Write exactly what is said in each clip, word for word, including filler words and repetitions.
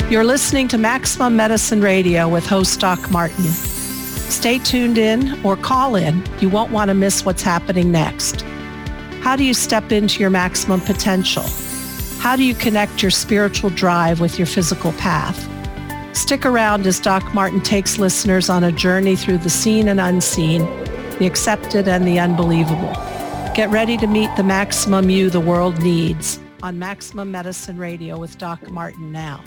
You're listening to Maximum Medicine Radio with host Doc Martin. Stay tuned in or call in. You won't want to miss what's happening next. How do you step into your maximum potential? How do you connect your spiritual drive with your physical path? Stick around as Doc Martin takes listeners on a journey through the seen and unseen, the accepted and the unbelievable. Get ready to meet the maximum you the world needs on Maximum Medicine Radio with Doc Martin now.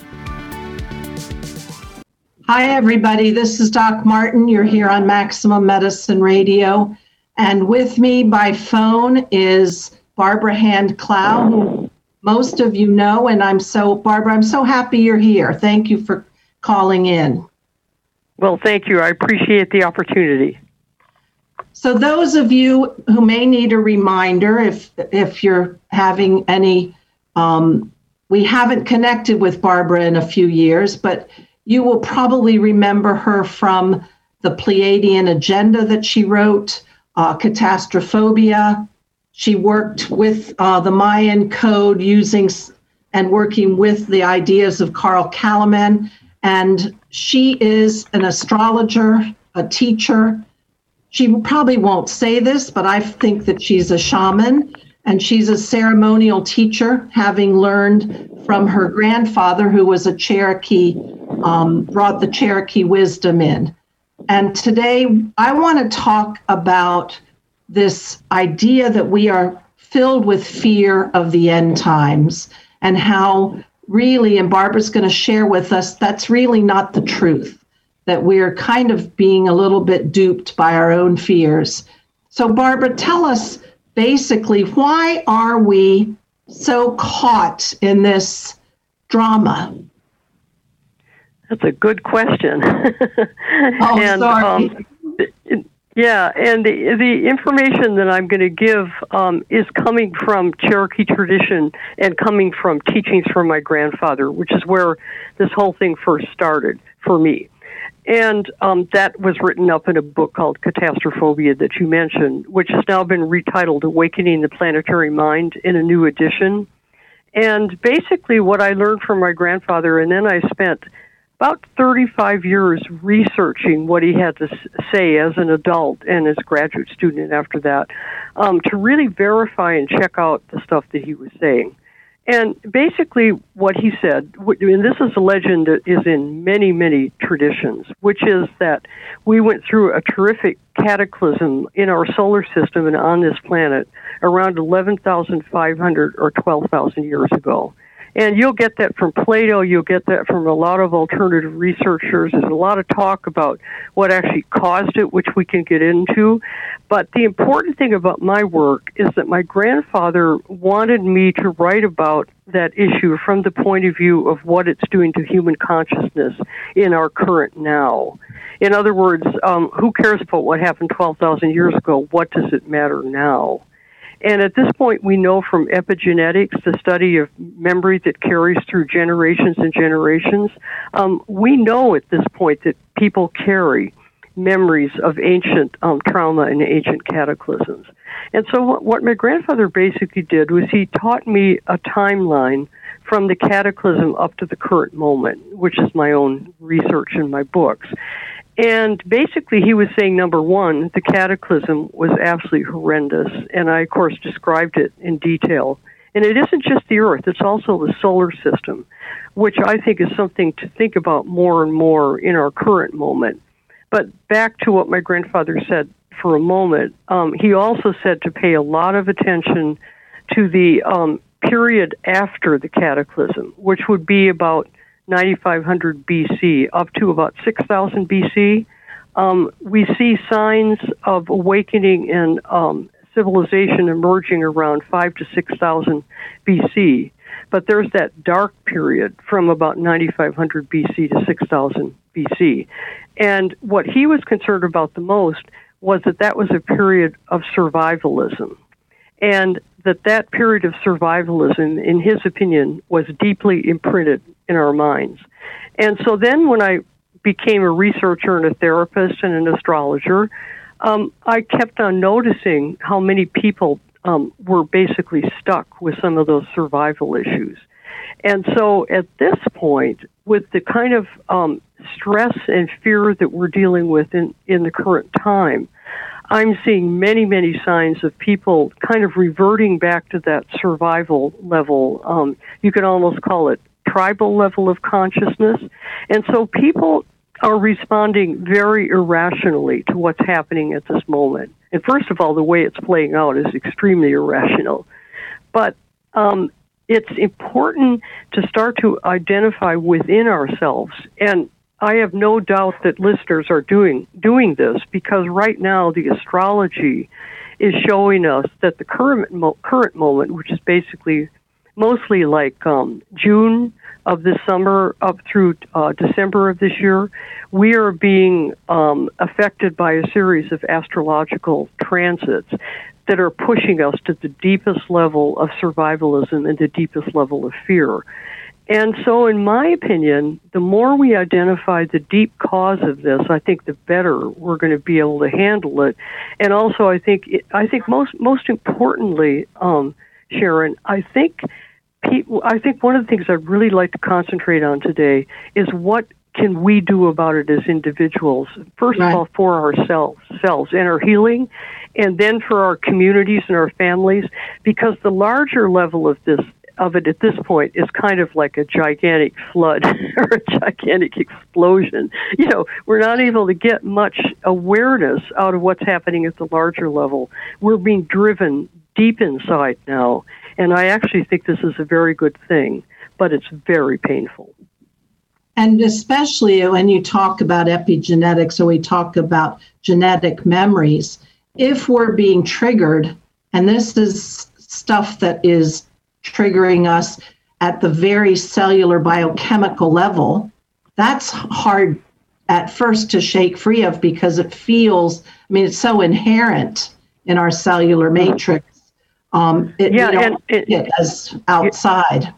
Hi, everybody. This is Doc Martin. You're here on Maximum Medicine Radio. And with me by phone is Barbara Hand-Clow, who most of you know. And I'm so, Barbara, I'm so happy you're here. Thank you for calling in. Well, thank you. I appreciate the opportunity. So those of you who may need a reminder, if if you're having any, um, we haven't connected with Barbara in a few years, but you will probably remember her from the Pleiadian Agenda that she wrote, uh, Catastrophobia. She worked with uh, the Mayan Code using and working with the ideas of Carl Kalaman. And she is an astrologer, a teacher. She probably won't say this, but I think that she's a shaman, and she's a ceremonial teacher, having learned from her grandfather, who was a Cherokee, um, brought the Cherokee wisdom in. And today I want to talk about this idea that we are filled with fear of the end times, and how really, and Barbara's going to share with us, that's really not the truth, that we're kind of being a little bit duped by our own fears. So Barbara, tell us basically, why are we so caught in this drama? That's a good question. Oh, and, sorry. Um, yeah, and the, the information that I'm going to give um, is coming from Cherokee tradition and coming from teachings from my grandfather, which is where this whole thing first started for me. And um, that was written up in a book called Catastrophobia that you mentioned, which has now been retitled Awakening the Planetary Mind in a new edition. And basically what I learned from my grandfather, and then I spent about thirty-five years researching what he had to say as an adult and as a graduate student after that, um, to really verify and check out the stuff that he was saying. And basically what he said, and this is a legend that is in many, many traditions, which is that we went through a terrific cataclysm in our solar system and on this planet around eleven thousand five hundred or twelve thousand years ago. And you'll get that from Plato, you'll get that from a lot of alternative researchers. There's a lot of talk about what actually caused it, which we can get into. But the important thing about my work is that my grandfather wanted me to write about that issue from the point of view of what it's doing to human consciousness in our current now. In other words, um, who cares about what happened twelve thousand years ago? What does it matter now? And at this point, we know from epigenetics, the study of memory that carries through generations and generations, um, we know at this point that people carry memories of ancient um, trauma and ancient cataclysms. And so what, what my grandfather basically did was he taught me a timeline from the cataclysm up to the current moment, which is my own research in my books. And basically, he was saying, number one, the cataclysm was absolutely horrendous. And I, of course, described it in detail. And it isn't just the Earth, it's also the solar system, which I think is something to think about more and more in our current moment. But back to what my grandfather said for a moment, um, he also said to pay a lot of attention to the um, period after the cataclysm, which would be about ninety-five hundred B C up to about six thousand B C. Um, we see signs of awakening and um, civilization emerging around five to six thousand B C. But there's that dark period from about ninety-five hundred B C to six thousand B C. And what he was concerned about the most was that that was a period of survivalism. And that that period of survivalism, in his opinion, was deeply imprinted in our minds. And so then when I became a researcher and a therapist and an astrologer, um, I kept on noticing how many people um, were basically stuck with some of those survival issues. And so at this point, with the kind of um, stress and fear that we're dealing with in, in the current time, I'm seeing many, many signs of people kind of reverting back to that survival level. Um, you could almost call it tribal level of consciousness. And so people are responding very irrationally to what's happening at this moment. And first of all, the way it's playing out is extremely irrational. But um, it's important to start to identify within ourselves. And I have no doubt that listeners are doing doing this, because right now the astrology is showing us that the current mo- current moment, which is basically mostly like um, June of this summer up through uh, December of this year, we are being um, affected by a series of astrological transits that are pushing us to the deepest level of survivalism and the deepest level of fear. And so, in my opinion, the more we identify the deep cause of this, I think the better we're going to be able to handle it. And also, I think, I think most most importantly, um, Sharon, I think people, I think one of the things I'd really like to concentrate on today is what can we do about it as individuals. First right. of all, for ourselves, selves and our healing, and then for our communities and our families, because the larger level of this of it at this point is kind of like a gigantic flood or a gigantic explosion. You know, we're not able to get much awareness out of what's happening at the larger level. We're being driven deep inside now, and I actually think this is a very good thing, but it's very painful. And especially when you talk about epigenetics, or we talk about genetic memories, if we're being triggered, and this is stuff that is triggering us at the very cellular biochemical level, that's hard at first to shake free of, because it feels, I mean, it's so inherent in our cellular matrix. Um, it, yeah, we don't and it, see it as outside.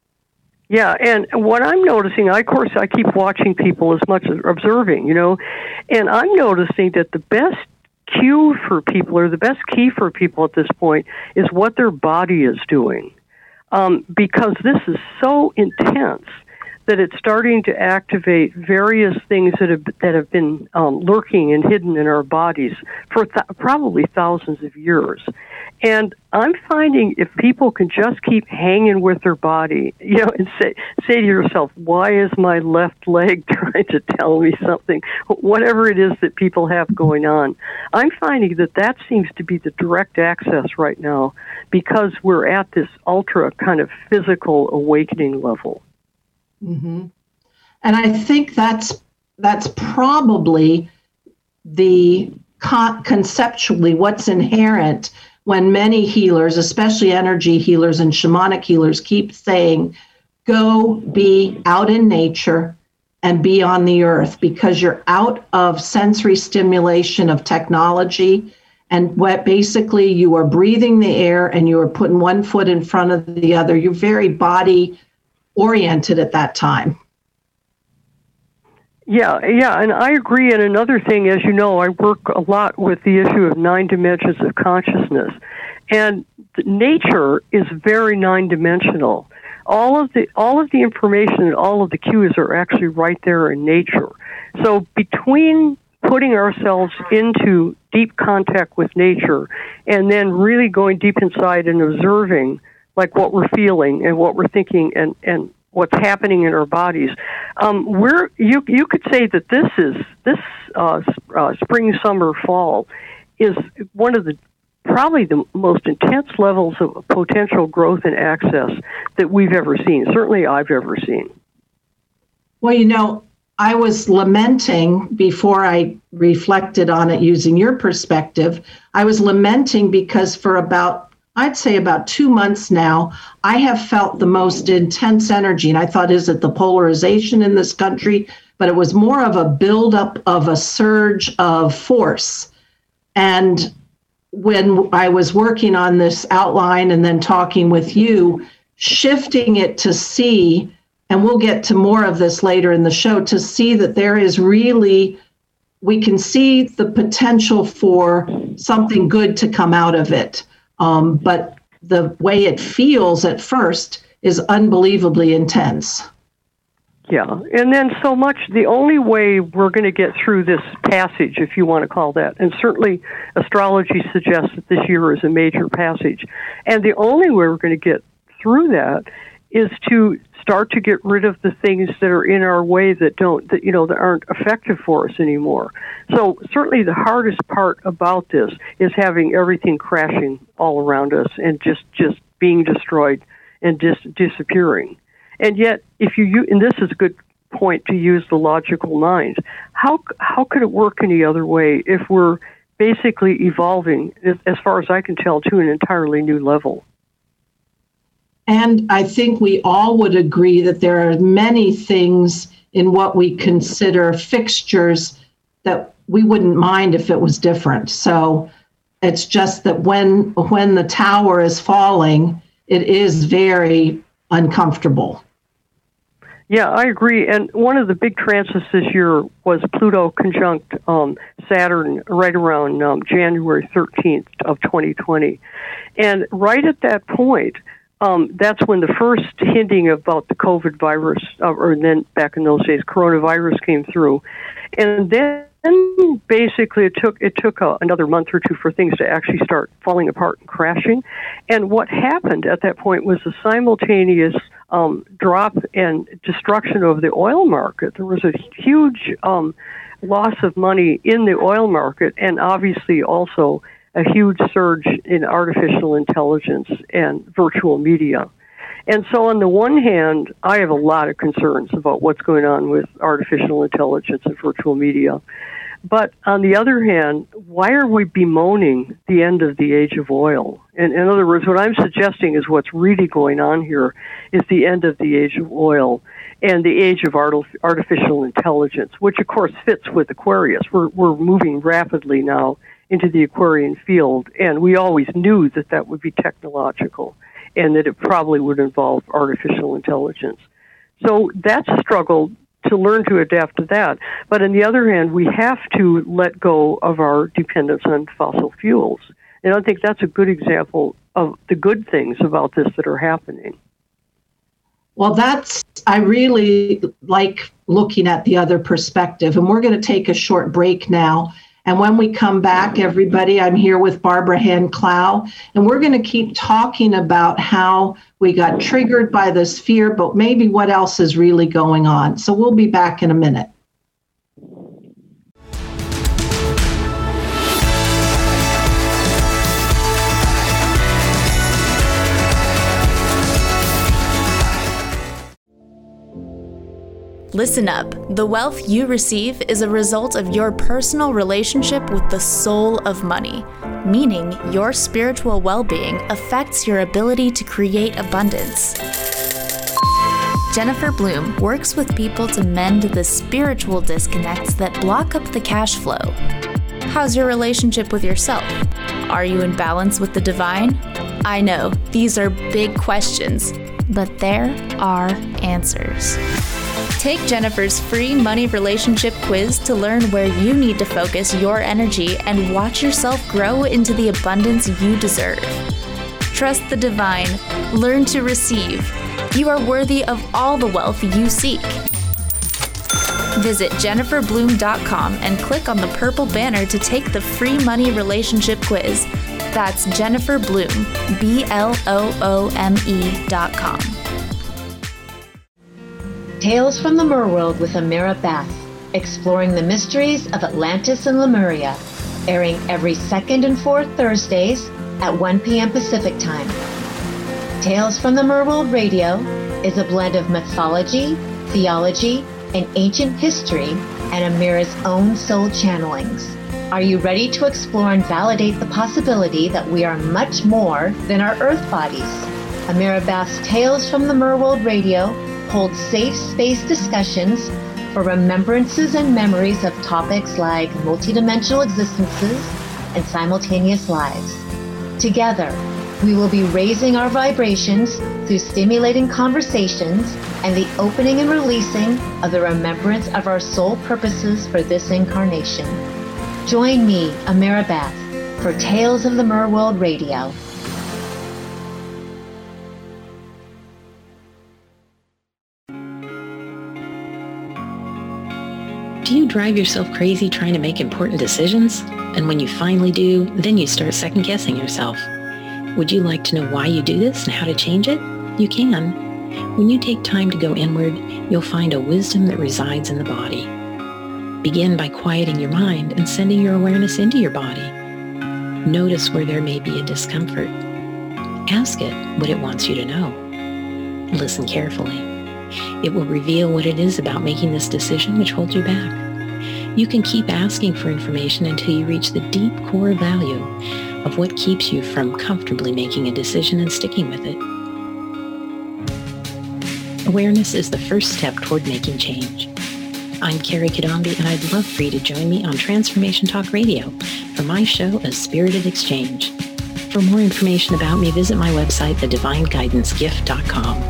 Yeah, and what I'm noticing, I, of course, I keep watching people as much as observing, you know, and I'm noticing that the best cue for people, or the best key for people at this point, is what their body is doing. Um, because this is so intense that it's starting to activate various things that have that have been um, lurking and hidden in our bodies for th- probably thousands of years. And I'm finding if people can just keep hanging with their body, you know, and say say to yourself, why is my left leg trying to tell me something? Whatever it is that people have going on, I'm finding that that seems to be the direct access right now, because we're at this ultra kind of physical awakening level. Mm-hmm. And I think that's that's probably the con- conceptually what's inherent when many healers, especially energy healers and shamanic healers, keep saying, go be out in nature and be on the earth, because you're out of sensory stimulation of technology. And what basically you are breathing the air and you are putting one foot in front of the other. You're very body oriented at that time. Yeah, yeah, and I agree. And another thing, as you know, I work a lot with the issue of nine dimensions of consciousness. And nature is very nine-dimensional. All of the all of the information and all of the cues are actually right there in nature. So between putting ourselves into deep contact with nature and then really going deep inside and observing like what we're feeling and what we're thinking and, and what's happening in our bodies, um, we're you you could say that this is this uh, uh, spring, summer, fall is one of the probably the most intense levels of potential growth and access that we've ever seen. Certainly, I've ever seen. Well, you know, I was lamenting before I reflected on it using your perspective. I was lamenting because for about I'd say about two months now, I have felt the most intense energy. And I thought, is it the polarization in this country? But it was more of a buildup of a surge of force. And when I was working on this outline and then talking with you, shifting it to see, and we'll get to more of this later in the show, to see that there is really, we can see the potential for something good to come out of it. Um, but the way it feels at first is unbelievably intense. Yeah, and then so much, the only way we're going to get through this passage, if you want to call that, and certainly astrology suggests that this year is a major passage, and the only way we're going to get through that is to start to get rid of the things that are in our way that don't, that, you know, that aren't effective for us anymore. So certainly the hardest part about this is having everything crashing all around us and just, just being destroyed and dis- disappearing. And yet, if you, and this is a good point to use the logical mind, how how could it work any other way if we're basically evolving, as far as I can tell, to an entirely new level? And I think we all would agree that there are many things in what we consider fixtures that we wouldn't mind if it was different. So it's just that when when the tower is falling, it is very uncomfortable. Yeah, I agree. And one of the big transits this year was Pluto conjunct um, Saturn right around um, January thirteenth of twenty twenty. And right at that point, um, that's when the first hinting about the COVID virus, uh, or then back in those days, coronavirus came through. And then basically it took it took a, another month or two for things to actually start falling apart and crashing. And what happened at that point was a simultaneous um, drop and destruction of the oil market. There was a huge um, loss of money in the oil market, and obviously also a huge surge in artificial intelligence and virtual media. And so on the one hand, I have a lot of concerns about what's going on with artificial intelligence and virtual media. But on the other hand, why are we bemoaning the end of the age of oil? In, in other words, what I'm suggesting is what's really going on here is the end of the age of oil and the age of art, artificial intelligence, which of course fits with Aquarius. We're, we're moving rapidly now into the Aquarian field, and we always knew that that would be technological and that it probably would involve artificial intelligence. So that's a struggle to learn to adapt to that. But on the other hand, we have to let go of our dependence on fossil fuels. And I think that's a good example of the good things about this that are happening. Well, that's, I really like looking at the other perspective. And we're going to take a short break now. And when we come back, everybody, I'm here with Barbara Hand-Clow, and we're going to keep talking about how we got triggered by this fear, but maybe what else is really going on. So we'll be back in a minute. Listen up. The wealth you receive is a result of your personal relationship with the soul of money, meaning your spiritual well-being affects your ability to create abundance. Jennifer Bloom works with people to mend the spiritual disconnects that block up the cash flow. How's your relationship with yourself? Are you in balance with the divine? I know, these are big questions, but there are answers. Take Jennifer's free money relationship quiz to learn where you need to focus your energy and watch yourself grow into the abundance you deserve. Trust the divine. Learn to receive. You are worthy of all the wealth you seek. Visit jennifer bloom dot com and click on the purple banner to take the free money relationship quiz. That's Jennifer Bloom, B L O O M E dot com. Tales from the Merworld with Amira Bath, exploring the mysteries of Atlantis and Lemuria, airing every second and fourth Thursdays at one p.m. Pacific Time. Tales from the Merworld Radio is a blend of mythology, theology, and ancient history, and Amira's own soul channelings. Are you ready to explore and validate the possibility that we are much more than our Earth bodies? Amira Bath's Tales from the Merworld Radio holds safe space discussions for remembrances and memories of topics like multidimensional existences and simultaneous lives. Together, we will be raising our vibrations through stimulating conversations and the opening and releasing of the remembrance of our soul purposes for this incarnation. Join me, Amira Bath, for Tales of the Merworld Radio. Do you drive yourself crazy trying to make important decisions? And when you finally do, then you start second-guessing yourself. Would you like to know why you do this and how to change it? You can. When you take time to go inward, you'll find a wisdom that resides in the body. Begin by quieting your mind and sending your awareness into your body. Notice where there may be a discomfort. Ask it what it wants you to know. Listen carefully. It will reveal what it is about making this decision which holds you back. You can keep asking for information until you reach the deep core value of what keeps you from comfortably making a decision and sticking with it. Awareness is the first step toward making change. I'm Carrie Kadombi, and I'd love for you to join me on Transformation Talk Radio for my show, A Spirited Exchange. For more information about me, visit my website, the divine guidance gift dot com.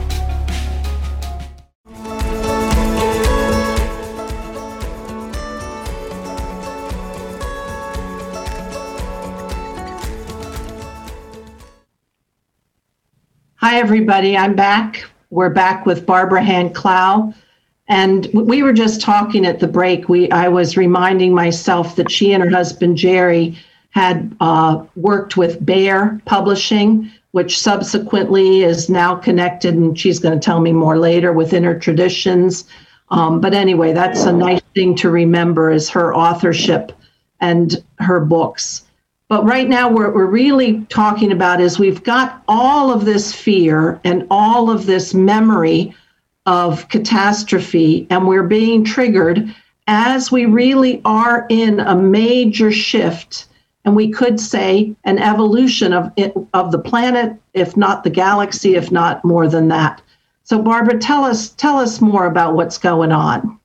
Hi, everybody. I'm back. We're back with Barbara Hand-Clow. And we were just talking at the break. We I was reminding myself that she and her husband, Jerry, had uh, worked with Bear Publishing, which subsequently is now connected, and she's going to tell me more later, with Inner Traditions. Um, but anyway, that's a nice thing to remember, is her authorship and her books. But right now, what we're really talking about is we've got all of this fear and all of this memory of catastrophe, and we're being triggered as we really are in a major shift, and we could say an evolution of it, of the planet, if not the galaxy, if not more than that. So, Barbara, tell us tell us more about what's going on.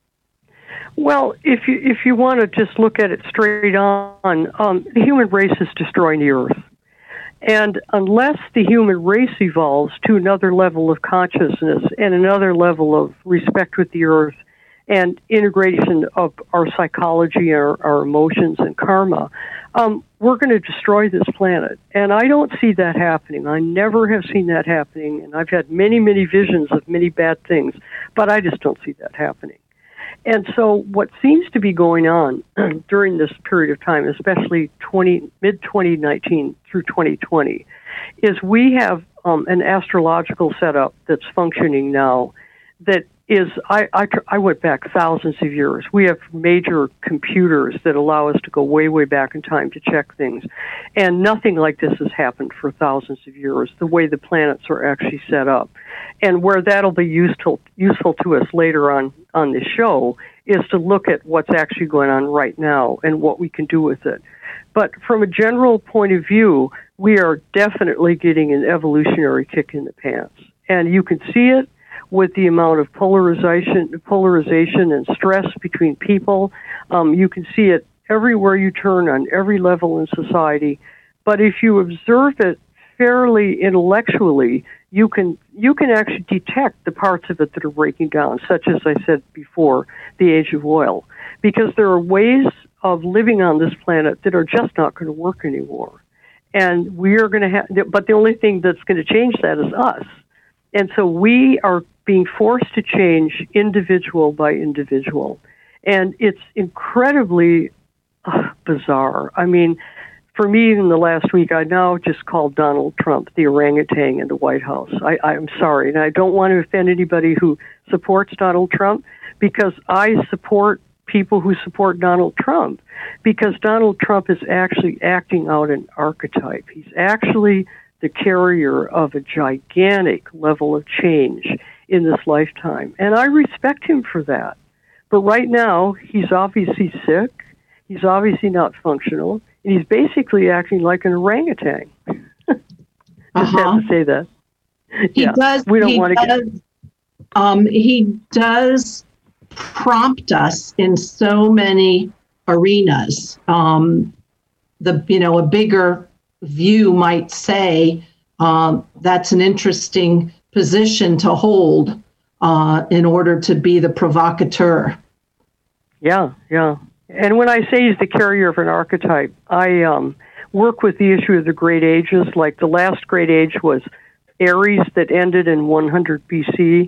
Well, if you if you want to just look at it straight on, um, the human race is destroying the Earth. And unless the human race evolves to another level of consciousness and another level of respect with the Earth and integration of our psychology, our, our emotions, and karma, um, we're going to destroy this planet. And I don't see that happening. I never have seen that happening. And I've had many, many visions of many bad things, but I just don't see that happening. And so what seems to be going on during this period of time, especially mid twenty nineteen through twenty twenty, is we have um, an astrological setup that's functioning now that is, I, I, I went back thousands of years. We have major computers that allow us to go way, way back in time to check things. And nothing like this has happened for thousands of years, the way the planets are actually set up. And where that'll be useful useful to us later on on this show is to look at what's actually going on right now and what we can do with it. But from a general point of view, we are definitely getting an evolutionary kick in the pants. And you can see it with the amount of polarization, polarization and stress between people. Um, you can see it everywhere you turn on every level in society. But if you observe it fairly intellectually, you can you can actually detect the parts of it that are breaking down, such as I said before, the age of oil. Because there are ways of living on this planet that are just not going to work anymore. And we are going to have, but the only thing that's going to change that is us. And so we are being forced to change individual by individual. And it's incredibly uh, bizarre. I mean, for me, in the last week, I now just called Donald Trump the orangutan in the White House. I, I'm sorry, and I don't want to offend anybody who supports Donald Trump, because I support people who support Donald Trump, because Donald Trump is actually acting out an archetype. He's actually the carrier of a gigantic level of change in this lifetime. And I respect him for that. But right now, he's obviously sick. He's obviously not functional. And he's basically acting like an orangutan. Just uh-huh. have to say that. He yeah. does. We don't he want to does, get... Um, he does prompt us in so many arenas. Um, the you know, a bigger view might say um, that's an interesting position to hold uh, in order to be the provocateur. Yeah, yeah. And when I say he's the carrier of an archetype, I um, work with the issue of the great ages. Like the last great age was Aries, that ended in one hundred B C,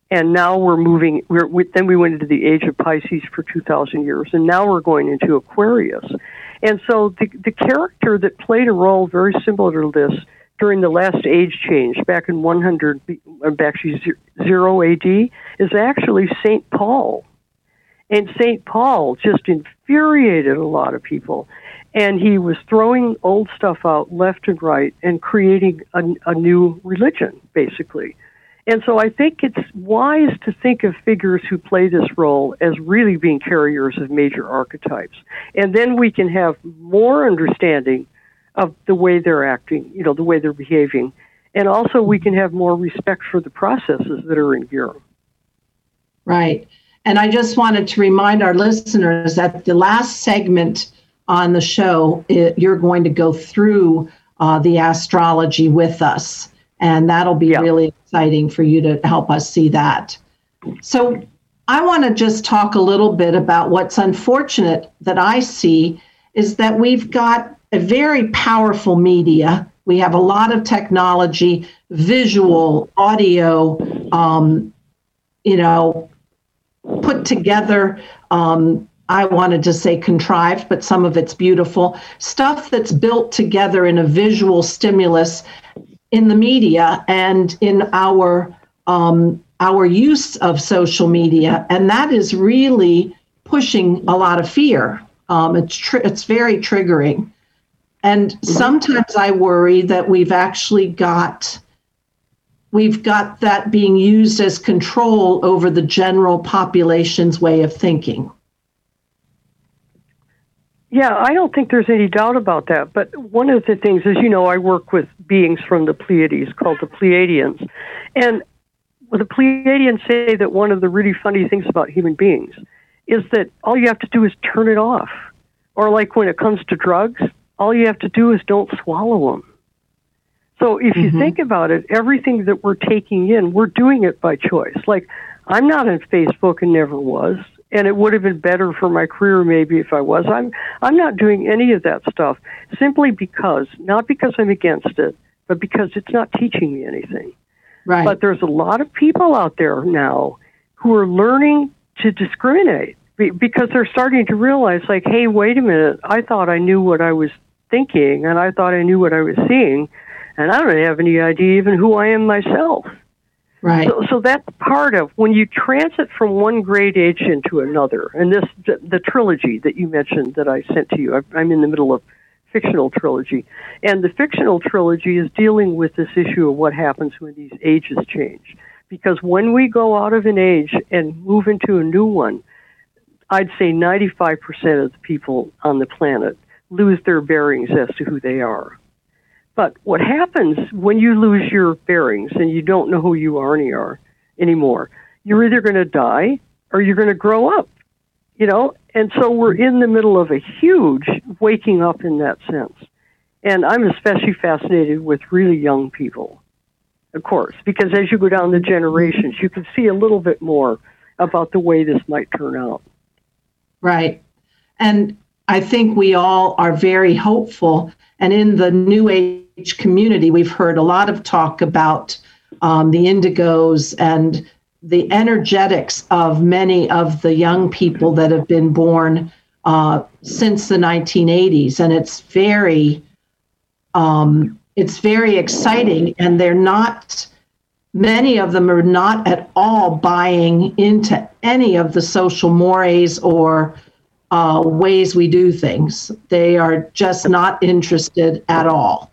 And now we're moving, we're, we, then we went into the age of Pisces for two thousand years, and now we're going into Aquarius. And so the, the character that played a role very similar to this during the last age change, back in one hundred, actually zero A D, is actually Saint Paul. And Saint Paul just infuriated a lot of people. And he was throwing old stuff out left and right and creating a, a new religion, basically. And so I think it's wise to think of figures who play this role as really being carriers of major archetypes. And then we can have more understanding of the way they're acting, you know, the way they're behaving. And also we can have more respect for the processes that are in gear. Right. And I just wanted to remind our listeners that the last segment on the show, it, you're going to go through uh, the astrology with us. And that'll be yeah. really exciting for you to help us see that. So I want to just talk a little bit about what's unfortunate that I see is that we've got a very powerful media. We have a lot of technology, visual, audio, um, you know, put together. Um, I wanted to say contrived, but some of it's beautiful. Stuff that's built together in a visual stimulus in the media and in our um, our use of social media, and that is really pushing a lot of fear. Um, it's tr- it's very triggering, and sometimes I worry that we've actually got we've got that being used as control over the general population's way of thinking. Yeah, I don't think there's any doubt about that. But one of the things is, you know, I work with beings from the Pleiades called the Pleiadians. And the Pleiadians say that one of the really funny things about human beings is that all you have to do is turn it off. Or like when it comes to drugs, all you have to do is don't swallow them. So if you mm-hmm. think about it, everything that we're taking in, we're doing it by choice. Like, I'm not on Facebook and never was. And it would have been better for my career maybe if I was. I'm I'm not doing any of that stuff simply because, not because I'm against it, but because it's not teaching me anything. Right. But there's a lot of people out there now who are learning to discriminate because they're starting to realize, like, hey, wait a minute, I thought I knew what I was thinking and I thought I knew what I was seeing, and I don't have any idea even who I am myself. Right. So, so that's part of when you transit from one great age into another. And this, the, the trilogy that you mentioned that I sent to you, I, I'm in the middle of fictional trilogy. And the fictional trilogy is dealing with this issue of what happens when these ages change. Because when we go out of an age and move into a new one, I'd say ninety-five percent of the people on the planet lose their bearings as to who they are. But what happens when you lose your bearings and you don't know who you are anymore, you're either going to die or you're going to grow up, you know? And so we're in the middle of a huge waking up in that sense. And I'm especially fascinated with really young people, of course, because as you go down the generations, you can see a little bit more about the way this might turn out. Right. And I think we all are very hopeful. And in the New Age community, we've heard a lot of talk about um, the indigos and the energetics of many of the young people that have been born uh, since the nineteen eighties. And it's very, um, it's very exciting. And they're not, many of them are not at all buying into any of the social mores or Uh, ways we do things. They are just not interested at all.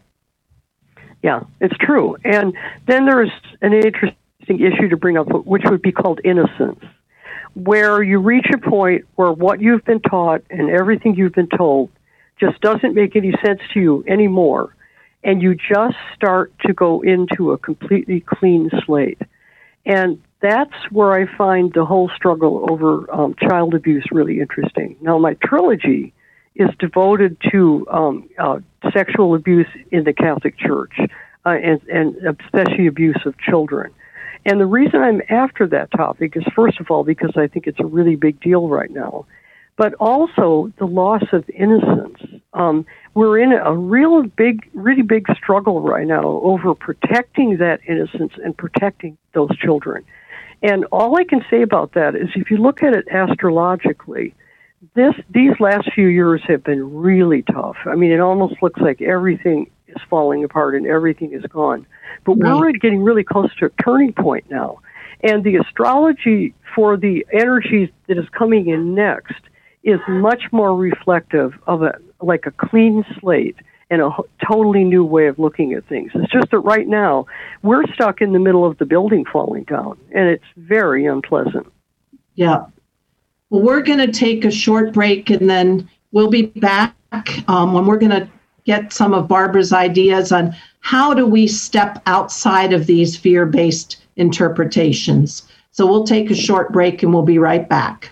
Yeah, it's true. And then there's an interesting issue to bring up, which would be called innocence, where you reach a point where what you've been taught and everything you've been told just doesn't make any sense to you anymore. And you just start to go into a completely clean slate. And that's where I find the whole struggle over um, child abuse really interesting. Now, my trilogy is devoted to um, uh, sexual abuse in the Catholic Church, uh, and, and especially abuse of children. And the reason I'm after that topic is, first of all, because I think it's a really big deal right now, but also the loss of innocence. Um, we're in a real big, really big struggle right now over protecting that innocence and protecting those children. And all I can say about that is if you look at it astrologically, this these last few years have been really tough. I mean, it almost looks like everything is falling apart and everything is gone. But Right. we're getting really close to a turning point now. And the astrology for the energies that is coming in next is much more reflective of a like a clean slate and a totally new way of looking at things. It's just that right now we're stuck in the middle of the building falling down, and it's very unpleasant. Yeah. Well, we're going to take a short break, and then we'll be back um, when we're going to get some of Barbara's ideas on how do we step outside of these fear-based interpretations. So we'll take a short break, and we'll be right back.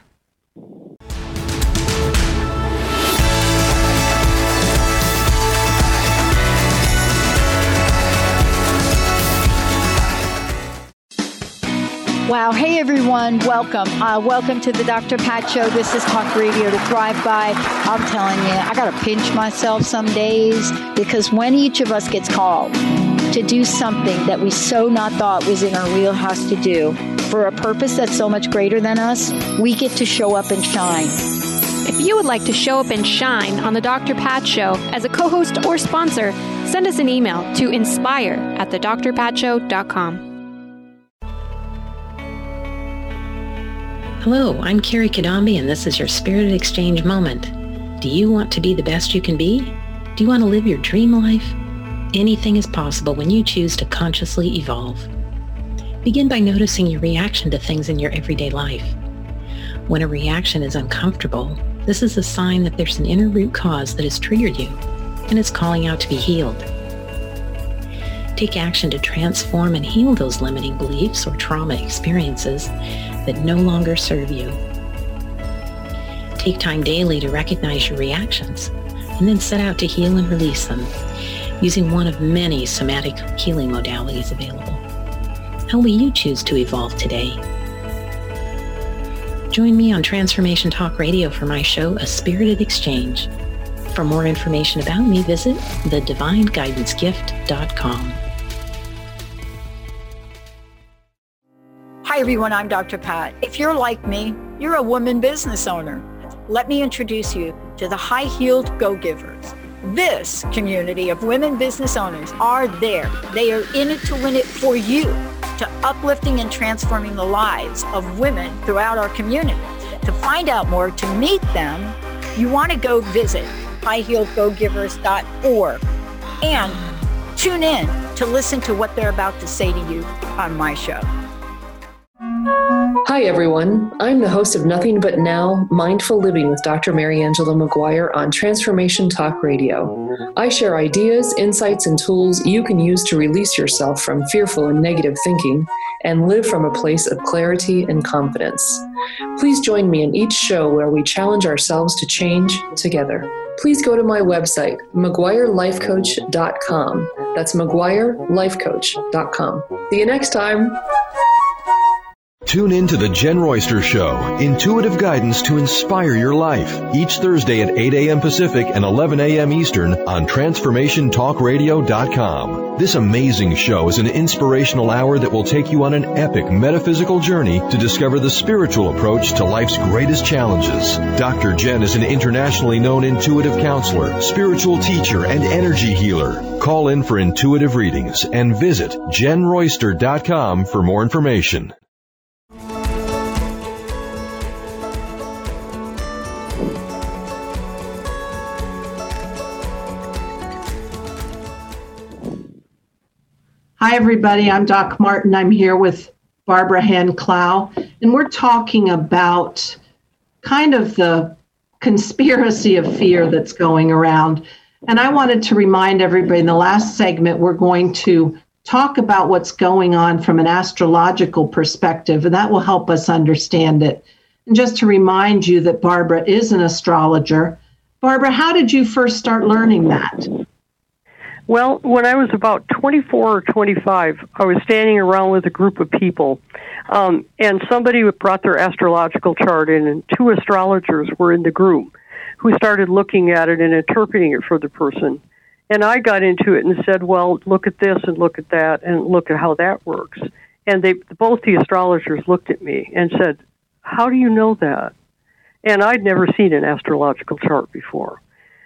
Wow. Hey, everyone. Welcome. Uh, welcome to the Doctor Pat Show. This is Talk Radio to Thrive By. I'm telling you, I got to pinch myself some days because when each of us gets called to do something that we so not thought was in our wheelhouse to do for a purpose that's so much greater than us, we get to show up and shine. If you would like to show up and shine on the Doctor Pat Show as a co-host or sponsor, send us an email to inspire at the dr pat show dot com. Hello, I'm Carrie Kadambi, and this is your Spirited Exchange moment. Do you want to be the best you can be? Do you want to live your dream life? Anything is possible when you choose to consciously evolve. Begin by noticing your reaction to things in your everyday life. When a reaction is uncomfortable, this is a sign that there's an inner root cause that has triggered you, and it's calling out to be healed. Take action to transform and heal those limiting beliefs or trauma experiences that no longer serve you. Take time daily to recognize your reactions and then set out to heal and release them using one of many somatic healing modalities available. How will you choose to evolve today? Join me on Transformation Talk Radio for my show, A Spirited Exchange. For more information about me, visit the divine guidance gift dot com. Hi, everyone. I'm Doctor Pat. If you're like me, you're a woman business owner. Let me introduce you to the High-Heeled Go-Givers. This community of women business owners are there. They are in it to win it for you, to uplifting and transforming the lives of women throughout our community. To find out more, to meet them, you want to go visit high heeled go givers dot org and tune in to listen to what they're about to say to you on my show. Hi, everyone. I'm the host of Nothing But Now, Mindful Living with Doctor Mary Angela McGuire on Transformation Talk Radio. I share ideas, insights, and tools you can use to release yourself from fearful and negative thinking and live from a place of clarity and confidence. Please join me in each show where we challenge ourselves to change together. Please go to my website, mcguire life coach dot com. That's mcguire life coach dot com. See you next time. Tune in to The Jen Royster Show, intuitive guidance to inspire your life, each Thursday at eight a.m. Pacific and eleven a.m. Eastern on transformation talk radio dot com. This amazing show is an inspirational hour that will take you on an epic metaphysical journey to discover the spiritual approach to life's greatest challenges. Doctor Jen is an internationally known intuitive counselor, spiritual teacher, and energy healer. Call in for intuitive readings and visit jen royster dot com for more information. Hi, everybody. I'm Doc Martin. I'm here with Barbara Hand-Clow, and we're talking about kind of the conspiracy of fear that's going around. And I wanted to remind everybody in the last segment, we're going to talk about what's going on from an astrological perspective, and that will help us understand it. And just to remind you that Barbara is an astrologer. Barbara, how did you first start learning that? Well, when I was about twenty-four or twenty-five, I was standing around with a group of people, um, and somebody brought their astrological chart in, and two astrologers were in the group who started looking at it and interpreting it for the person. And I got into it and said, well, look at this and look at that and look at how that works. And they both the astrologers looked at me and said, "How do you know that?" And I'd never seen an astrological chart before.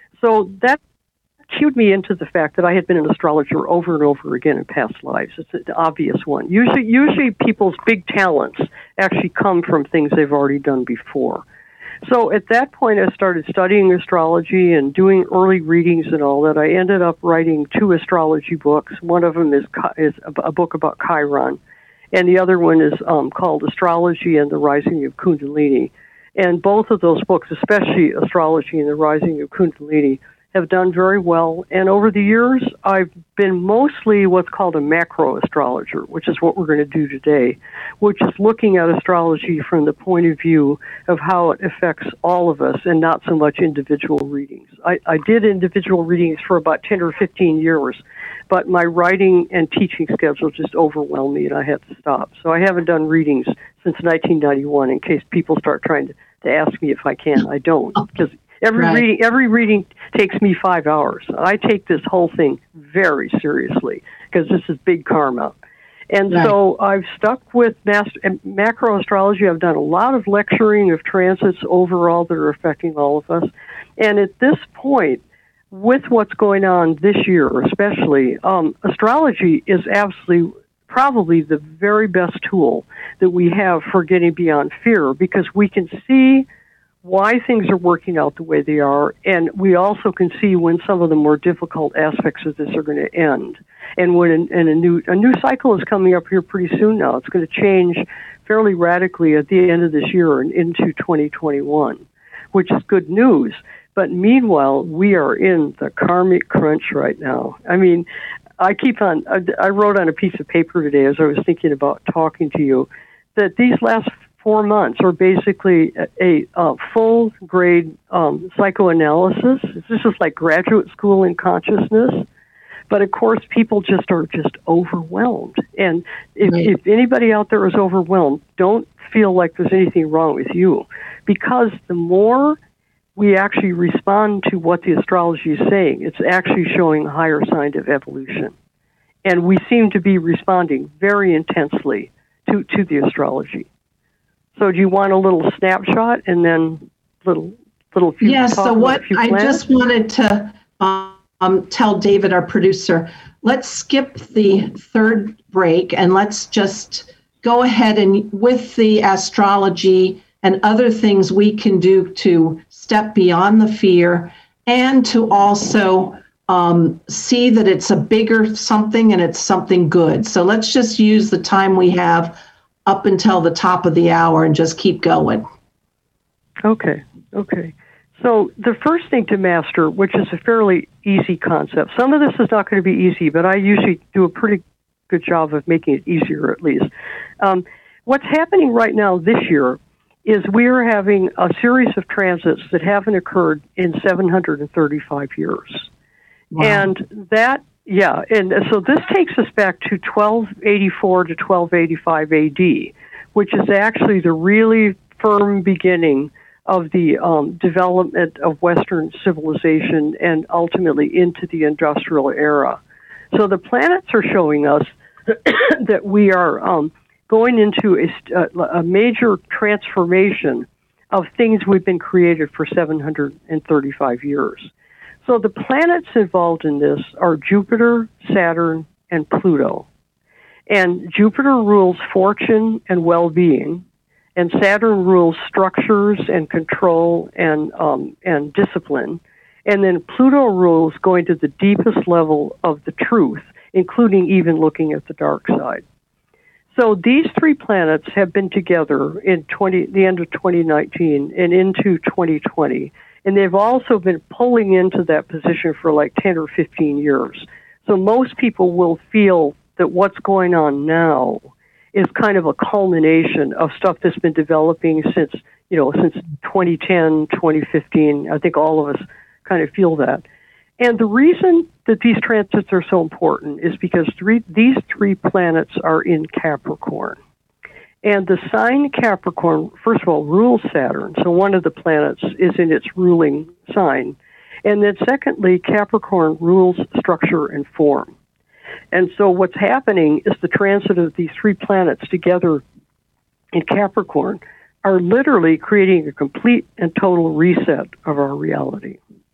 So that cued me into the fact that I had been an astrologer over and over again in past lives. It's an obvious one. Usually, usually people's big talents actually come from things they've already done before. So at that point, I started studying astrology and doing early readings and all that. I ended up writing two astrology books. One of them is is a book about Chiron, and the other one is um, called Astrology and the Rising of Kundalini. And both of those books, especially Astrology and the Rising of Kundalini, have done very well. And over the years, I've been mostly what's called a macro astrologer, which is what we're going to do today, which is looking at astrology from the point of view of how it affects all of us and not so much individual readings. I, I did individual readings for about ten or fifteen years, but my writing and teaching schedule just overwhelmed me and I had to stop. So I haven't done readings since nineteen ninety-one in case people start trying to, to ask me if I can. I don't, because Every right. reading, every reading takes me five hours. I take this whole thing very seriously because this is big karma. And right. so I've stuck with master, macro astrology. I've done a lot of lecturing of transits overall that are affecting all of us. And at this point, with what's going on this year especially, um, astrology is absolutely probably the very best tool that we have for getting beyond fear, because we can see why things are working out the way they are, and we also can see when some of the more difficult aspects of this are going to end, and when and a new a new cycle is coming up here pretty soon now. It's going to change fairly radically at the end of this year and into twenty twenty-one, which is good news. But meanwhile, we are in the karmic crunch right now. I mean, I keep on. I, I wrote on a piece of paper today as I was thinking about talking to you that these last four months are basically a, a, a full grade um, psychoanalysis. This is like graduate school in consciousness. But of course, people just are just overwhelmed. And if, right. if anybody out there is overwhelmed, don't feel like there's anything wrong with you, because the more we actually respond to what the astrology is saying, it's actually showing a higher sign of evolution. And we seem to be responding very intensely to, to the astrology. So do you want a little snapshot and then little little few Yes, talk so what few I plans? just wanted to um, tell David, our producer, let's skip the third break and let's just go ahead and with the astrology and other things we can do to step beyond the fear and to also um, see that it's a bigger something and it's something good. So let's just use the time we have up until the top of the hour and just keep going. Okay, okay. So the first thing to master, which is a fairly easy concept, some of this is not going to be easy, but I usually do a pretty good job of making it easier at least. Um, what's happening right now this year is we are having a series of transits that haven't occurred in seven hundred thirty-five years. Wow. And that Yeah, and so this takes us back to twelve eighty-four to twelve eighty-five A D, which is actually the really firm beginning of the um, development of Western civilization and ultimately into the industrial era. So the planets are showing us that we are um, going into a, a major transformation of things we've been created for seven hundred thirty-five years. So the planets involved in this are Jupiter, Saturn, and Pluto. And Jupiter rules fortune and well-being, and Saturn rules structures and control and um, and discipline. And then Pluto rules going to the deepest level of the truth, including even looking at the dark side. So these three planets have been together in twenty, the end of twenty nineteen and into twenty twenty. And they've also been pulling into that position for like ten or fifteen years. So most people will feel that what's going on now is kind of a culmination of stuff that's been developing since, you know, since twenty ten, twenty fifteen. I think all of us kind of feel that. And the reason that these transits are so important is because three, these three planets are in Capricorn. And the sign Capricorn, first of all, rules Saturn. So one of the planets is in its ruling sign. And then secondly, Capricorn rules structure and form. And so what's happening is the transit of these three planets together in Capricorn are literally creating a complete and total reset of our reality.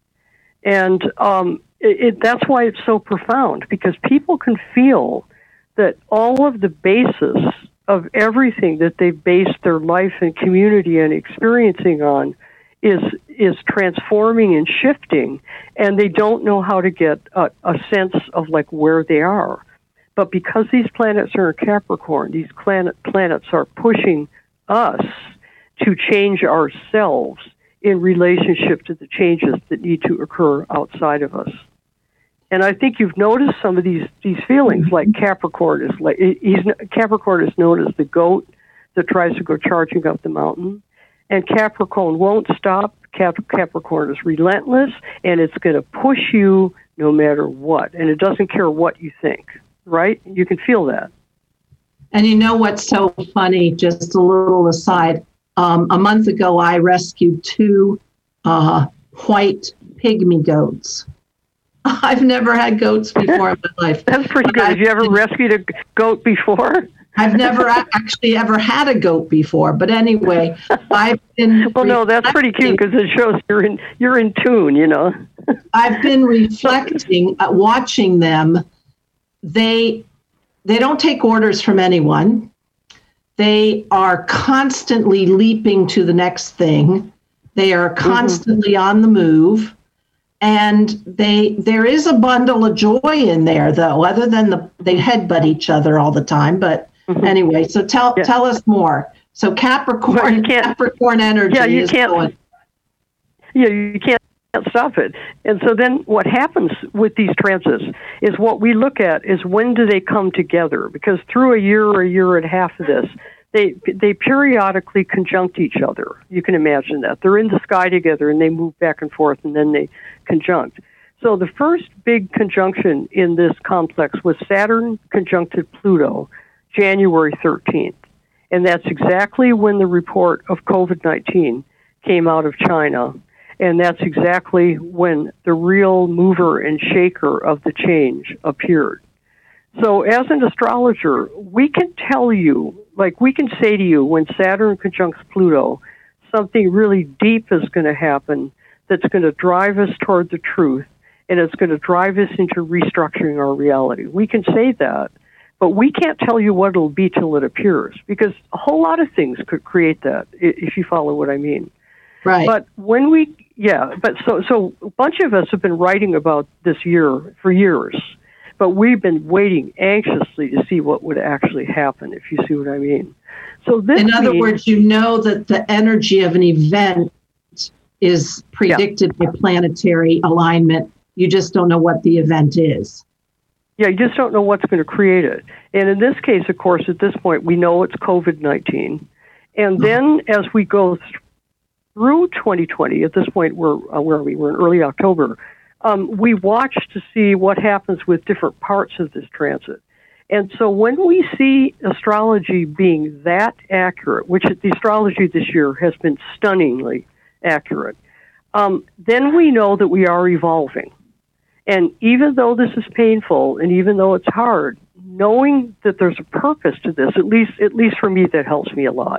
And um, it, it, that's why it's so profound, because people can feel that all of the basis of everything that they've based their life and community and experiencing on is is transforming and shifting, and they don't know how to get a, a sense of like where they are. But because these planets are in Capricorn, these planet planets are pushing us to change ourselves in relationship to the changes that need to occur outside of us. And I think you've noticed some of these these feelings, like Capricorn is like he's Capricorn is known as the goat that tries to go charging up the mountain, and Capricorn won't stop. Cap- Capricorn is relentless, and it's going to push you no matter what, and it doesn't care what you think. Right? You can feel that. And you know what's so funny? Just a little aside. Um, a month ago, I rescued two uh, white pygmy goats. I've never had goats before in my life. That's pretty good. Have you ever rescued a goat before? I've never actually ever had a goat before. But anyway, I've been... Well, no, that's pretty cute because it shows you're in, you're in tune, you know. I've been reflecting, uh, watching them. They they don't take orders from anyone. They are constantly leaping to the next thing. They are constantly mm-hmm. on the move. And they there is a bundle of joy in there, though, other than the they headbutt each other all the time. But mm-hmm. anyway, so tell yeah. tell us more. So Capricorn, well, you can't, Capricorn energy yeah, you is can't, going. Yeah, you can't stop it. And so then what happens with these transits is what we look at is when do they come together? Because through a year or a year and a half of this, They they periodically conjunct each other. You can imagine that. They're in the sky together, and they move back and forth, and then they conjunct. So the first big conjunction in this complex was Saturn conjuncted Pluto, January thirteenth. And that's exactly when the report of COVID nineteen came out of China. And that's exactly when the real mover and shaker of the change appeared. So as an astrologer, we can tell you, like we can say to you, when Saturn conjuncts Pluto, something really deep is going to happen that's going to drive us toward the truth, and it's going to drive us into restructuring our reality. We can say that, but we can't tell you what it'll be till it appears, because a whole lot of things could create that, if you follow what I mean. Right. But when we, yeah, but so, so a bunch of us have been writing about this year for years. But we've been waiting anxiously to see what would actually happen, if you see what I mean. So this In other means, words, you know that the energy of an event is predicted yeah. by planetary alignment. You just don't know what the event is. Yeah, you just don't know what's going to create it. And in this case, of course, at this point, we know it's COVID nineteen. And then as we go through twenty twenty, at this point, we're, uh, where are we? We're in early October. Um, we watch to see what happens with different parts of this transit. And so when we see astrology being that accurate, which the astrology this year has been stunningly accurate, um, then we know that we are evolving. And even though this is painful and even though it's hard, knowing that there's a purpose to this, at least at least for me, that helps me a lot.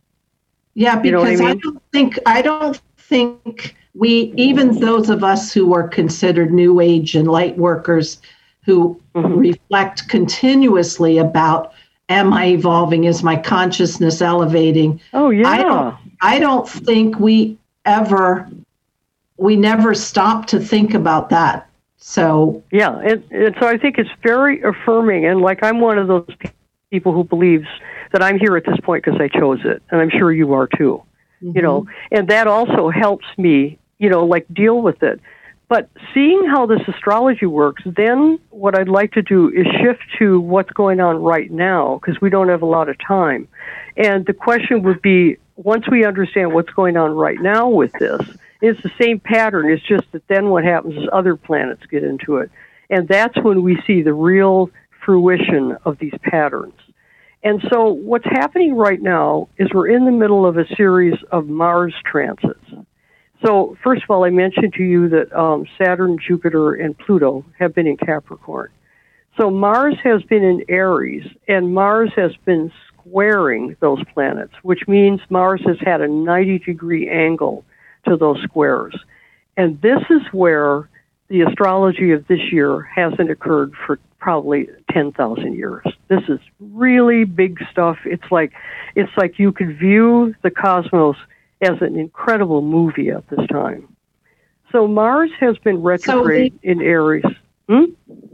Yeah, because you know I, mean? I don't think I don't think we, even those of us who are considered New Age and light workers who mm-hmm. reflect continuously about, am I evolving? Is my consciousness elevating? Oh, yeah. I don't, I don't think we ever, we never stop to think about that. So yeah, and, and so I think it's very affirming. And like I'm one of those people who believes that I'm here at this point because I chose it. And I'm sure you are too. Mm-hmm. You know, and that also helps me, you know, like deal with it. But seeing how this astrology works, then what I'd like to do is shift to what's going on right now, because we don't have a lot of time. And the question would be, once we understand what's going on right now with this, it's the same pattern. It's just that then what happens is other planets get into it. And that's when we see the real fruition of these patterns. And so what's happening right now is we're in the middle of a series of Mars transits. So first of all, I mentioned to you that um, Saturn, Jupiter, and Pluto have been in Capricorn. So Mars has been in Aries, and Mars has been squaring those planets, which means Mars has had a ninety degree angle to those squares. And this is where the astrology of this year hasn't occurred for probably ten thousand years. This is really big stuff. It's like it's like you could view the cosmos as an incredible movie at this time. So Mars has been retrograde so the, in Aries. Hmm?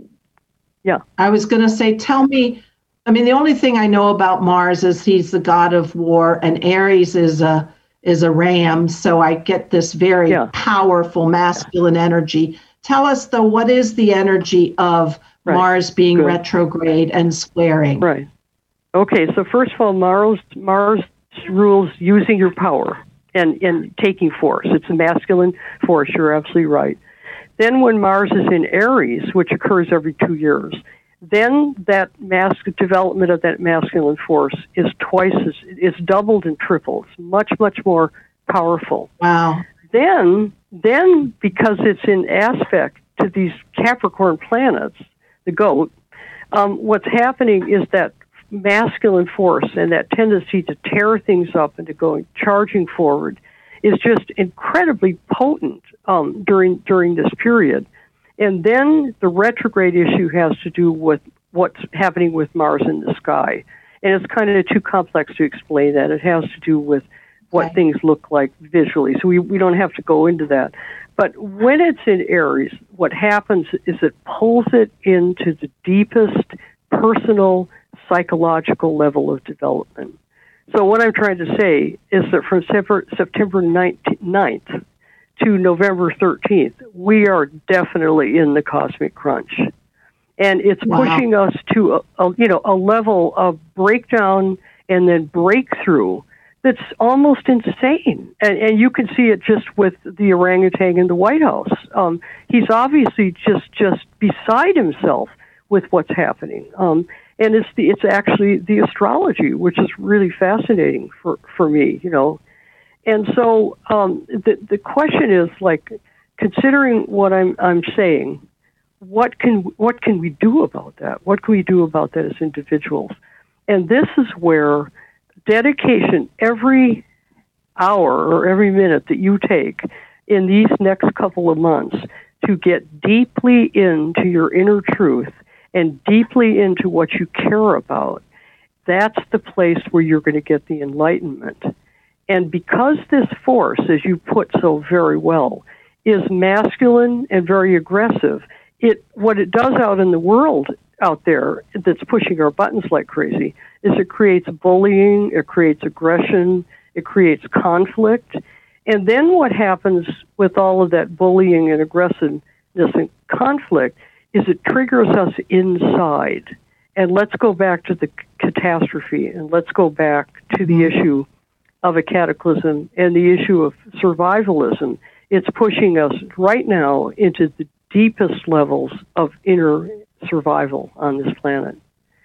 Yeah. I was going to say, tell me, I mean, the only thing I know about Mars is he's the god of war, and Aries is a is a ram, so I get this very yeah. powerful masculine energy. Tell us, though, what is the energy of right. Mars being Good. retrograde and squaring? Right. Okay, so first of all, Mars, Mars rules using your power and, and taking force. It's a masculine force, you're absolutely right. Then when Mars is in Aries, which occurs every two years, then that mas- development of that masculine force is twice as, it's doubled and tripled. It's much, much more powerful. Wow. Then, then because it's in aspect to these Capricorn planets, the goat, um, what's happening is that masculine force and that tendency to tear things up and to go charging forward is just incredibly potent um, during during this period. And then the retrograde issue has to do with what's happening with Mars in the sky. And it's kind of too complex to explain that. It has to do with what okay. things look like visually. So we, we don't have to go into that. But when it's in Aries, what happens is it pulls it into the deepest personal, psychological level of development. So what I'm trying to say is that from September ninth to November thirteenth, we are definitely in the cosmic crunch. And it's wow. pushing us to a, a, you know, a level of breakdown and then breakthrough that's almost insane. And, and you can see it just with the orangutan in the White House. Um, he's obviously just, just beside himself with what's happening. Um, and it's the, it's actually the astrology, which is really fascinating for, for me, you know. And so um, the the question is, like, considering what I'm I'm saying, what can what can we do about that? What can we do about that as individuals? And this is where dedication, every hour or every minute that you take in these next couple of months to get deeply into your inner truth and deeply into what you care about, that's the place where you're going to get the enlightenment. And because this force, as you put so very well, is masculine and very aggressive, it what it does out in the world out there that's pushing our buttons like crazy is it creates bullying, it creates aggression, it creates conflict. And then what happens with all of that bullying and aggressiveness and conflict is it triggers us inside. And let's go back to the catastrophe, and let's go back to the issue of a cataclysm and the issue of survivalism. It's pushing us right now into the deepest levels of inner survival on this planet.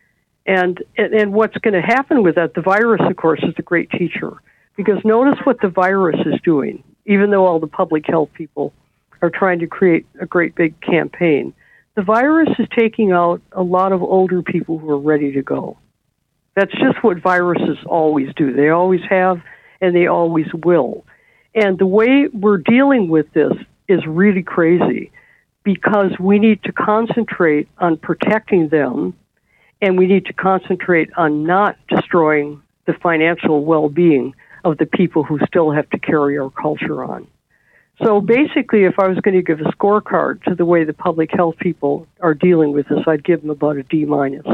And, and, and what's going to happen with that, the virus, of course, is the great teacher. Because notice what the virus is doing, even though all the public health people are trying to create a great big campaign. The virus is taking out a lot of older people who are ready to go. That's just what viruses always do. They always have, and they always will. And the way we're dealing with this is really crazy because we need to concentrate on protecting them, and we need to concentrate on not destroying the financial well-being of the people who still have to carry our culture on. So basically, if I was going to give a scorecard to the way the public health people are dealing with this, I'd give them about a D minus.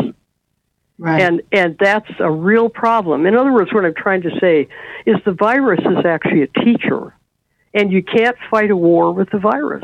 Right. And and that's a real problem. In other words, what I'm trying to say is the virus is actually a teacher, and you can't fight a war with the virus.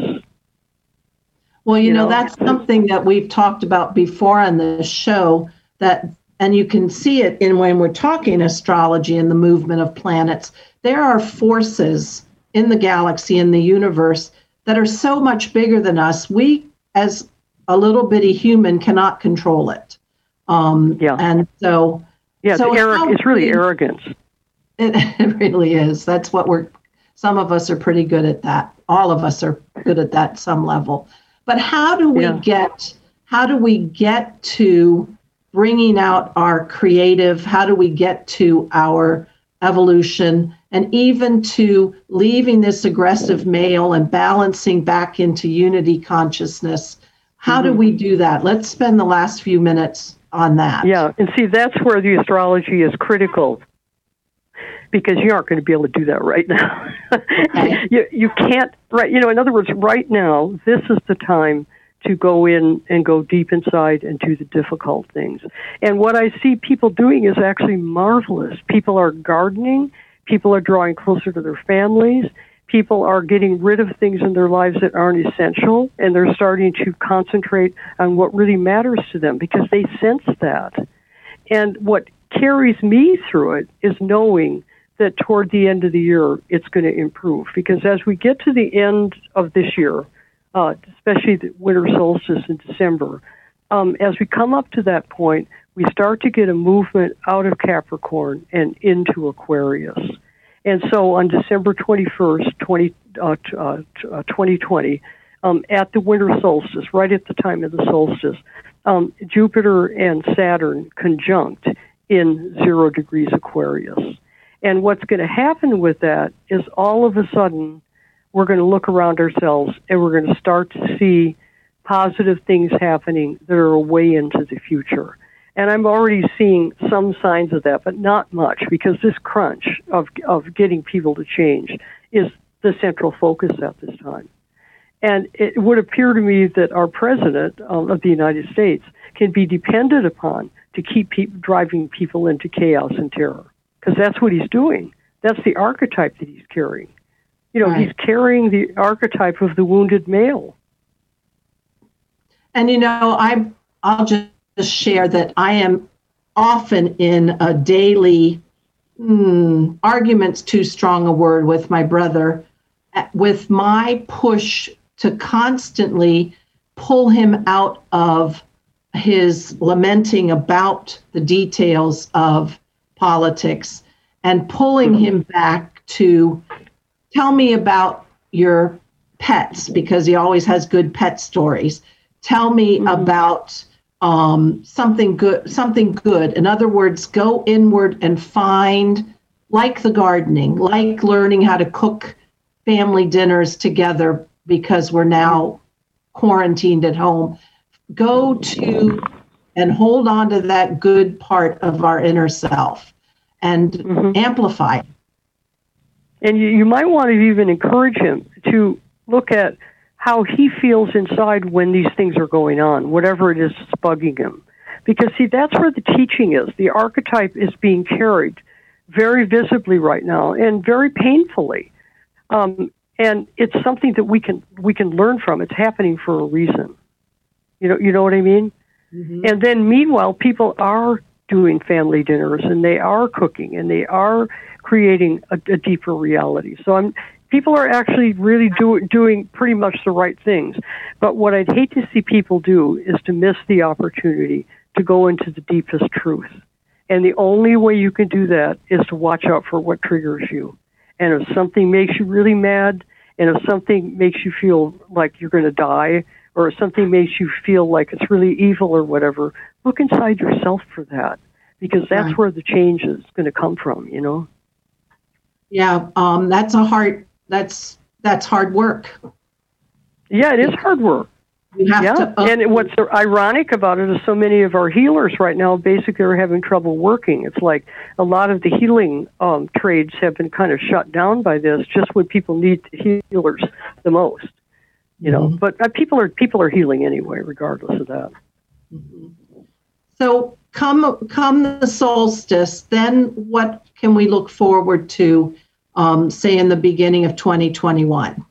Well, you, you know, know, that's something that we've talked about before on the show, that, and you can see it in when we're talking astrology and the movement of planets. There are forces in the galaxy, in the universe, that are so much bigger than us. We, as a little bitty human, cannot control it. Um, yeah. And so, yeah, so it's, arro- it's really we, arrogance. It, it really is. That's what we're, some of us are pretty good at that. All of us are good at that some level. But how do we yeah. get how do we get to bringing out our creative? How do we get to our evolution, and even to leaving this aggressive male and balancing back into unity consciousness? How mm-hmm. do we do that? Let's spend the last few minutes on that. Yeah, and see, that's where the astrology is critical, because you aren't going to be able to do that right now. Okay. you you can't, right? You know, in other words, right now, this is the time to go in and go deep inside and do the difficult things. And what I see people doing is actually marvelous. People are gardening. People are drawing closer to their families. People are getting rid of things in their lives that aren't essential, and they're starting to concentrate on what really matters to them because they sense that. And what carries me through it is knowing that toward the end of the year, it's going to improve. Because as we get to the end of this year, uh, especially the winter solstice in December, um, as we come up to that point, we start to get a movement out of Capricorn and into Aquarius. And so on December twenty-first, twenty, uh, uh, twenty twenty, um, at the winter solstice, right at the time of the solstice, um, Jupiter and Saturn conjunct in zero degrees Aquarius. And what's going to happen with that is all of a sudden we're going to look around ourselves and we're going to start to see positive things happening that are way into the future. And I'm already seeing some signs of that, but not much, because this crunch of of getting people to change is the central focus at this time. And it would appear to me that our president um, of the United States can be depended upon to keep pe- driving people into chaos and terror, because that's what he's doing. That's the archetype that he's carrying. You know, right. He's carrying the archetype of the wounded male. And, you know, I, I'll just share that I am often in a daily, mm, argument's too strong a word, with my brother, with my push to constantly pull him out of his lamenting about the details of politics and pulling him back to tell me about your pets, because he always has good pet stories. Tell me mm-hmm. about um, something good, something good. In other words, go inward and find, like the gardening, like learning how to cook family dinners together because we're now quarantined at home. Go to and hold on to that good part of our inner self and mm-hmm. amplify it. And you, you might want to even encourage him to look at how he feels inside when these things are going on, whatever it is that's bugging him. Because, see, that's where the teaching is. The archetype is being carried very visibly right now and very painfully. Um, and it's something that we can we can learn from. It's happening for a reason. You know, you know what I mean? Mm-hmm. And then, meanwhile, people are doing family dinners, and they are cooking, and they are creating a, a deeper reality. So I'm, people are actually really do, doing pretty much the right things. But what I'd hate to see people do is to miss the opportunity to go into the deepest truth. And the only way you can do that is to watch out for what triggers you. And if something makes you really mad, and if something makes you feel like you're going to die, or if something makes you feel like it's really evil or whatever, look inside yourself for that, because that's right. where the change is going to come from, you know? Yeah, um, that's a hard, that's, that's hard work. Yeah, it is hard work. You have yeah. to, uh, and what's ironic about it is so many of our healers right now basically are having trouble working. It's like a lot of the healing um, trades have been kind of shut down by this, just when people need healers the most. You know, mm-hmm. but uh, people are people are healing anyway, regardless of that. Mm-hmm. So come come the solstice, then what can we look forward to, um, say, in the beginning of twenty twenty-one?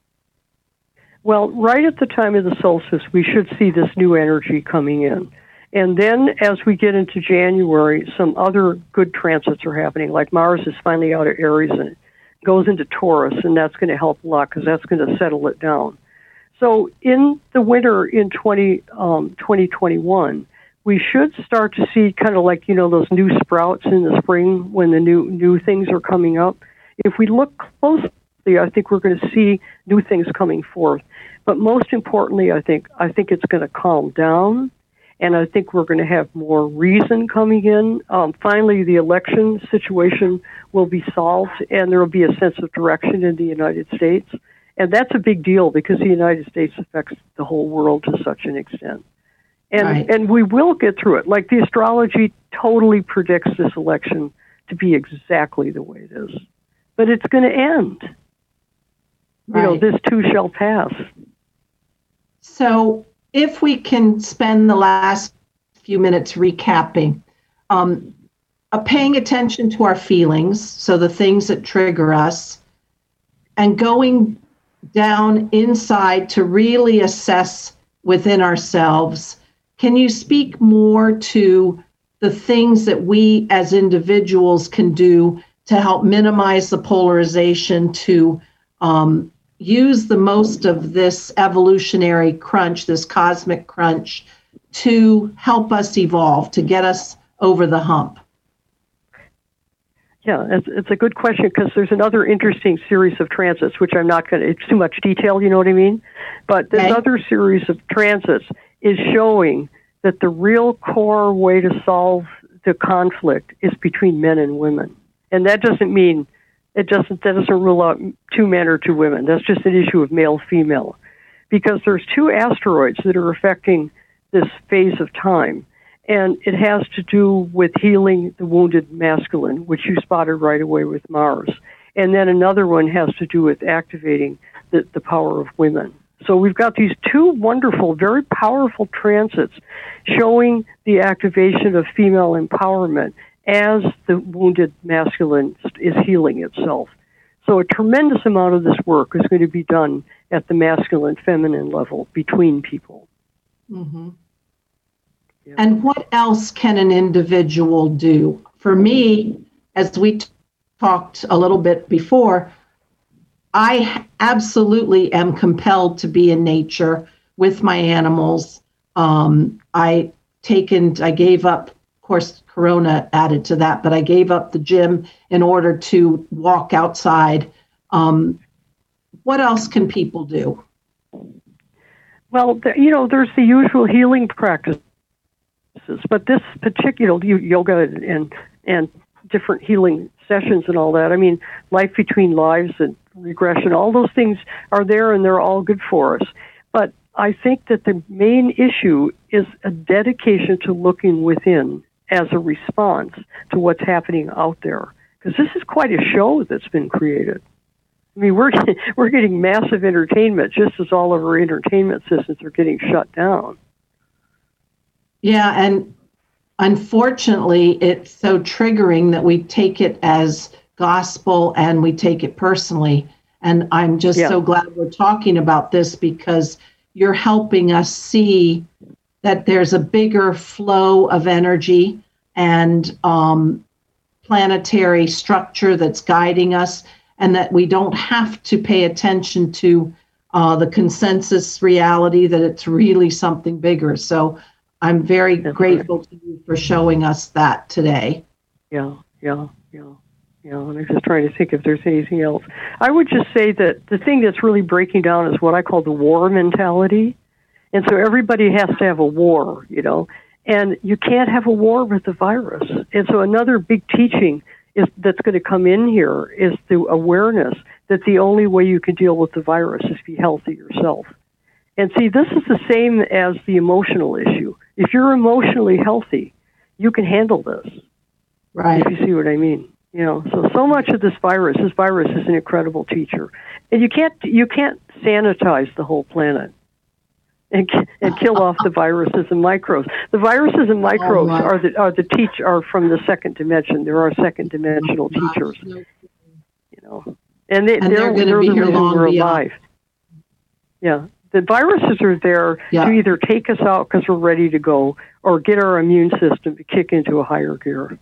Well, right at the time of the solstice, we should see this new energy coming in. And then as we get into January, some other good transits are happening, like Mars is finally out of Aries and goes into Taurus, and that's going to help a lot because that's going to settle it down. So in the winter in twenty, um, twenty twenty-one, we should start to see kind of like, you know, those new sprouts in the spring when the new new things are coming up. If we look closely, I think we're going to see new things coming forth. But most importantly, I think I think it's going to calm down, And I think we're going to have more reason coming in. Um, finally, the election situation will be solved, and there will be a sense of direction in the United States. And that's a big deal because the United States affects the whole world to such an extent. And Right. and we will get through it. Like the astrology totally predicts this election to be exactly the way it is. But it's going to end. You know, Right. this too shall pass. So if we can spend the last few minutes recapping, um, uh, paying attention to our feelings, so the things that trigger us, and going down inside to really assess within ourselves. Can you speak more to the things that we as individuals can do to help minimize the polarization, to um, use the most of this evolutionary crunch, this cosmic crunch, to help us evolve, to get us over the hump? Yeah, it's, it's a good question because there's another interesting series of transits, which I'm not going to, it's too much detail, you know what I mean? But this Okay. other series of transits is showing that the real core way to solve the conflict is between men and women. And that doesn't mean, it doesn't, that doesn't rule out two men or two women. That's just an issue of male-female. Because there's two asteroids that are affecting this phase of time. And it has to do with healing the wounded masculine, which you spotted right away with Mars. And then another one has to do with activating the, the power of women. So we've got these two wonderful, very powerful transits showing the activation of female empowerment as the wounded masculine is healing itself. So a tremendous amount of this work is going to be done at the masculine-feminine level between people. Mm-hmm. Yeah. And what else can an individual do? For me, as we t- talked a little bit before, I absolutely am compelled to be in nature with my animals. Um, I taken, I gave up, of course, Corona added to that, but I gave up the gym in order to walk outside. Um, what else can people do? Well, the, you know, there's the usual healing practices, but this particular yoga and and different healing sessions and all that, I mean, life between lives and regression, all those things are there and they're all good for us. But I think that the main issue is a dedication to looking within as a response to what's happening out there. Because this is quite a show that's been created. I mean, we're we're getting massive entertainment just as all of our entertainment systems are getting shut down. Yeah, and unfortunately, it's so triggering that we take it as gospel and we take it personally. And I'm just yeah. so glad we're talking about this because you're helping us see that there's a bigger flow of energy and um, planetary structure that's guiding us, and that we don't have to pay attention to uh, the consensus reality, that it's really something bigger. So I'm very that's grateful right. to you for showing us that today. Yeah, yeah, yeah. Yeah, and I'm just trying to think if there's anything else. I would just say that the thing that's really breaking down is what I call the war mentality. And so everybody has to have a war, you know, and you can't have a war with the virus. And so another big teaching is that's going to come in here is the awareness that the only way you can deal with the virus is be healthy yourself. And see, this is the same as the emotional issue. If you're emotionally healthy, you can handle this. Right. If you see what I mean. You know, so so much of this virus, this virus is an incredible teacher, and you can't you can't sanitize the whole planet and and kill off the viruses and microbes. The viruses and microbes oh, are the are the teach are from the second dimension. There are second dimensional oh, teachers, you know, and, they, and they're, they're going to be the here long we're beyond. alive. Yeah, the viruses are there yeah. to either take us out because we're ready to go, or get our immune system to kick into a higher gear.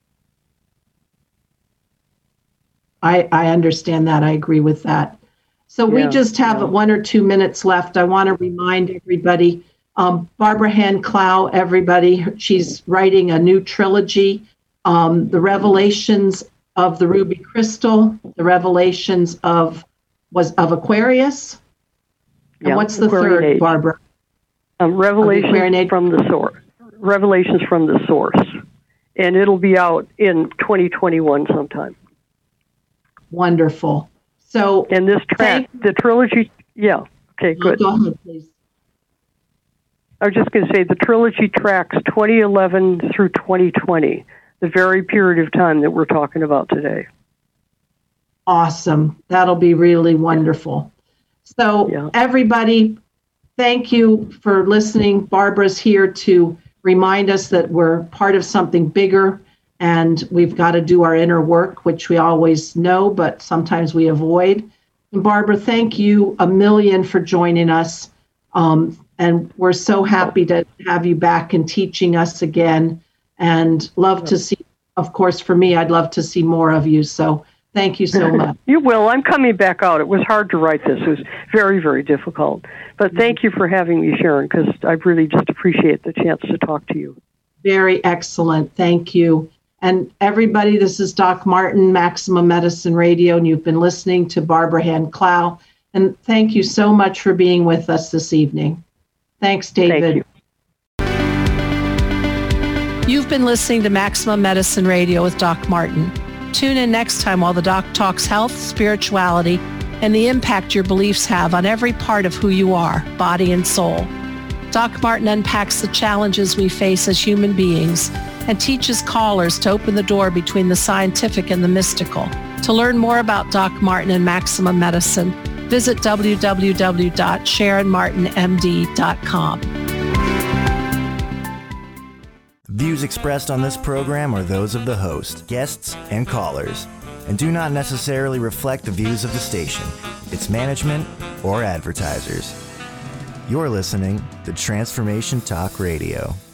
I, I understand that. I agree with that. So yeah, we just have yeah. one or two minutes left. I want to remind everybody, um, Barbara Hand Clow, everybody, she's writing a new trilogy, um, the Revelations of the Ruby Crystal, the Revelations of was of Aquarius. And yeah, what's the Aquarian third, age. Barbara? Um, Revelations from the source. Revelations from the source, and it'll be out in twenty twenty-one sometime. Wonderful. So, and this track, the trilogy, yeah. Okay, good. Go ahead, please. I was just going to say the trilogy tracks twenty eleven through twenty twenty, the very period of time that we're talking about today. Awesome. That'll be really wonderful. So, yeah. Everybody, thank you for listening. Barbara's here to remind us that we're part of something bigger and we've got to do our inner work, which we always know, but sometimes we avoid. And Barbara, thank you a million for joining us. Um, and we're so happy to have you back and teaching us again, and love to see, of course, for me, I'd love to see more of you. So thank you so much. You will. I'm coming back out. It was hard to write this. It was very, very difficult. But thank you for having me, Sharon, because I really just appreciate the chance to talk to you. Very excellent. Thank you. And everybody, this is Doc Martin, Maximum Medicine Radio, and you've been listening to Barbara Hand-Clow. And thank you so much for being with us this evening. Thanks, David. Thank you. You've been listening to Maximum Medicine Radio with Doc Martin. Tune in next time while the doc talks health, spirituality, and the impact your beliefs have on every part of who you are, body and soul. Doc Martin unpacks the challenges we face as human beings and teaches callers to open the door between the scientific and the mystical. To learn more about Doc Martin and Maximum Medicine, visit w w w dot sharon martin m d dot com. Views expressed on this program are those of the host, guests, and callers, and do not necessarily reflect the views of the station, its management, or advertisers. You're listening to Transformation Talk Radio.